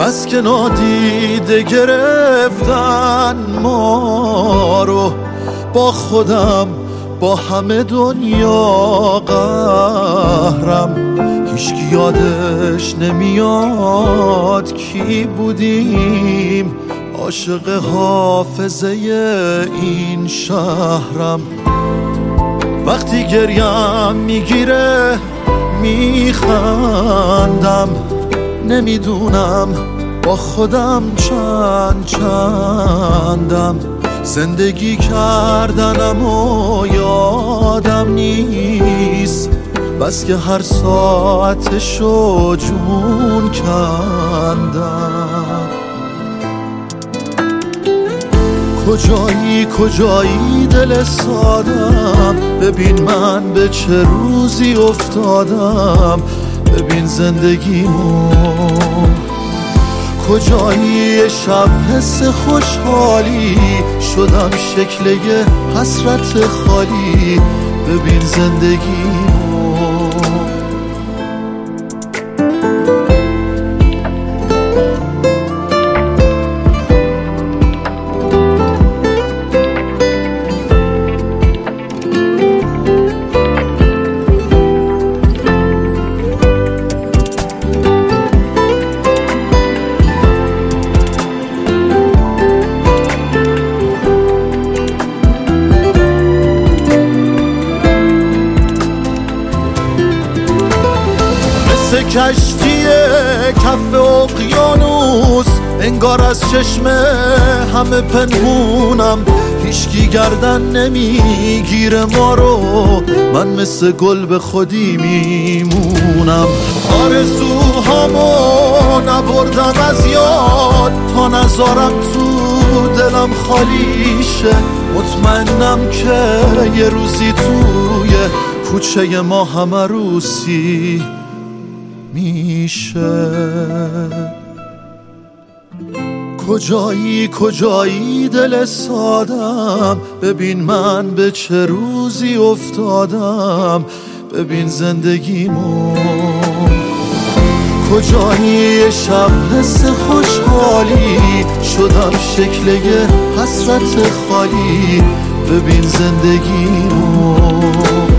بس که نادیده گرفتن ما رو، با خودم با همه دنیا قهرم. هیچکی یادش نمیاد کی بودیم، عاشق حافظه این شهرم. وقتی گریم میگیره میخندم، نمیدونم با خودم چندم. زندگی کردنم و یادم نیست، بس که هر ساعتشو جون کندم. کجایی دل سادم، ببین من به چه روزی افتادم، ببین زندگیمو. کجایی شب حس خوشحالی، شدم شکل یه حسرت خالی، ببین زندگیمو. کشتی کف اقیانوس، انگار از چشم همه پنهونم. هیچکی گردن نمیگیره ما رو، من مثل گل به خودی میمونم. آرزوهامو نبردم از یاد، تا نذارم تو دلم خالی شه. مطمئنم که یه روزی توی کوچه ما هم عروسی میشه. کجایی دل سادم، ببین من به چه روزی افتادم، ببین زندگیمو. کجایی شب حس خوشحالی، شدم شکل یه حسرت خالی، ببین زندگیمو.